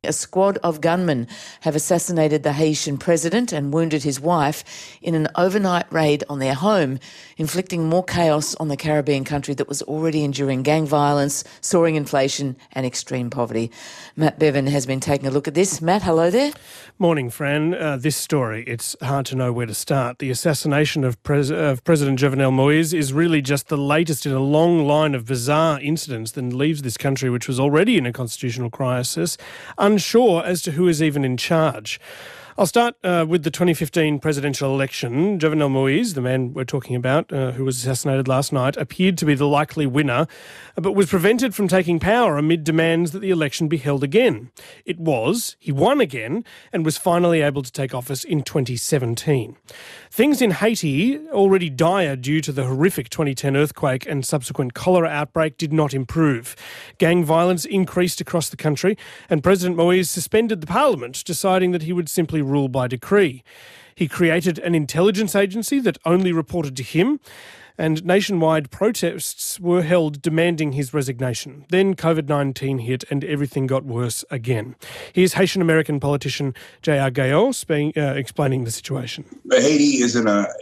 A squad of gunmen have assassinated the Haitian president and wounded his wife in an overnight raid on their home, inflicting more chaos on the Caribbean country that was already enduring gang violence, soaring inflation and extreme poverty. Matt Bevan has been taking a look at this. Matt, hello there. Morning, Fran. This story, it's hard to know where to start. The assassination of President Jovenel Moise is really just the latest in a long line of bizarre incidents that leaves this country, which was already in a constitutional crisis, unsure as to who is even in charge. I'll start with the 2015 presidential election. Jovenel Moise, the man we're talking about, who was assassinated last night, appeared to be the likely winner, but was prevented from taking power amid demands that the election be held again. It was. He won again and was finally able to take office in 2017. Things in Haiti, already dire due to the horrific 2010 earthquake and subsequent cholera outbreak, did not improve. Gang violence increased across the country, and President Moise suspended the parliament, deciding that he would simply rule by decree. He created an intelligence agency that only reported to him, and nationwide protests were held demanding his resignation. Then COVID-19 hit and everything got worse again. Here's Haitian-American politician J.R. Gayot explaining the situation. Haiti is in a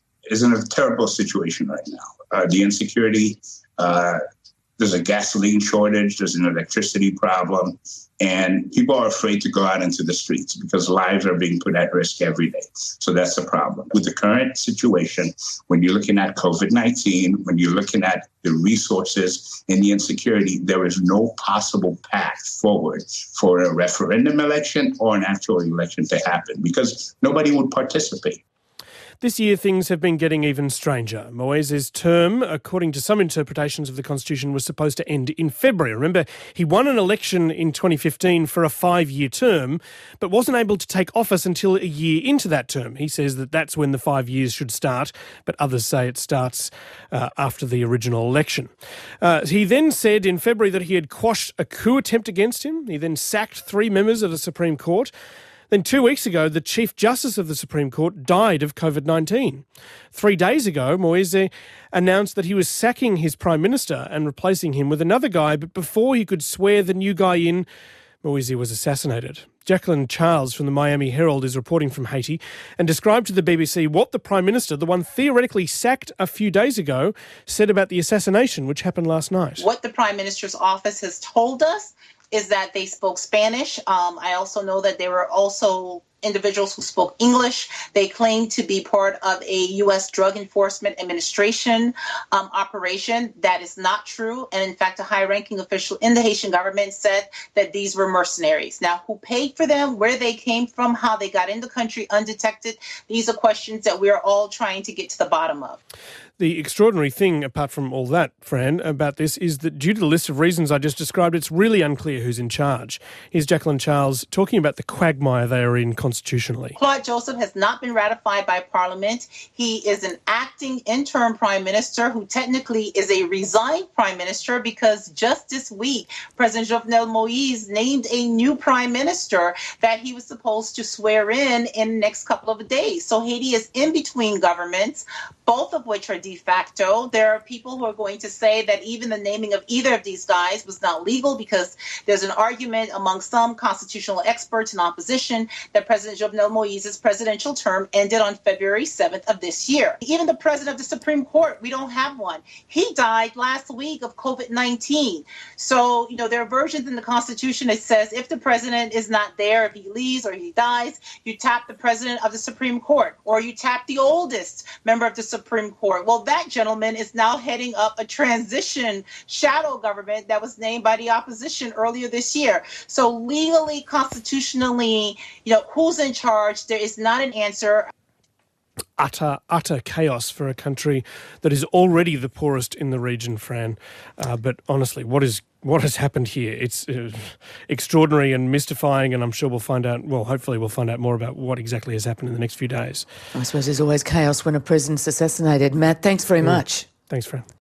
terrible situation right now. The insecurity, there's a gasoline shortage, there's an electricity problem, and people are afraid to go out into the streets because lives are being put at risk every day. So that's the problem. With the current situation, when you're looking at COVID-19, when you're looking at the resources and the insecurity, there is no possible path forward for a referendum election or an actual election to happen because nobody would participate. This year, things have been getting even stranger. Moise's term, according to some interpretations of the Constitution, was supposed to end in February. Remember, he won an election in 2015 for a 5-year term, but wasn't able to take office until a year into that term. He says that that's when the 5 years should start, but others say it starts after the original election. He then said in February that he had quashed a coup attempt against him. He then sacked 3 members of the Supreme Court. Then 2 weeks ago, the Chief Justice of the Supreme Court died of COVID-19. 3 days ago, Moise announced that he was sacking his Prime Minister and replacing him with another guy, but before he could swear the new guy in, Moise was assassinated. Jacqueline Charles from the Miami Herald is reporting from Haiti and described to the BBC what the Prime Minister, the one theoretically sacked a few days ago, said about the assassination, which happened last night. What the Prime Minister's office has told us is that they spoke Spanish. I also know that there were also individuals who spoke English. They claimed to be part of a U.S. Drug Enforcement Administration operation. That is not true. And in fact, a high-ranking official in the Haitian government said that these were mercenaries. Now, who paid for them, where they came from, how they got in the country undetected, these are questions that we are all trying to get to the bottom of. The extraordinary thing, apart from all that, Fran, about this is that due to the list of reasons I just described, it's really unclear who's in charge. Here's Jacqueline Charles talking about the quagmire they are in constitutionally. Claude Joseph has not been ratified by Parliament. He is an acting interim prime minister who technically is a resigned prime minister because just this week, President Jovenel Moise named a new prime minister that he was supposed to swear in the next couple of days. So Haiti is in between governments, both of which are de facto. There are people who are going to say that even the naming of either of these guys was not legal because there's an argument among some constitutional experts in opposition that President Jovenel Moise's presidential term ended on February 7th of this year. Even the president of the Supreme Court, we don't have one. He died last week of COVID-19. So, there are versions in the Constitution that says if the president is not there, if he leaves or he dies, you tap the president of the Supreme Court or you tap the oldest member of the Supreme Court. Well, that gentleman is now heading up a transition shadow government that was named by the opposition earlier this year. So legally, constitutionally, who's in charge? There is not an answer. Utter chaos for a country that is already the poorest in the region, Fran. But honestly, what has happened here? It's extraordinary and mystifying, and I'm sure hopefully we'll find out more about what exactly has happened in the next few days. I suppose there's always chaos when a president's assassinated. Matt, thanks very much. Thanks, Fran.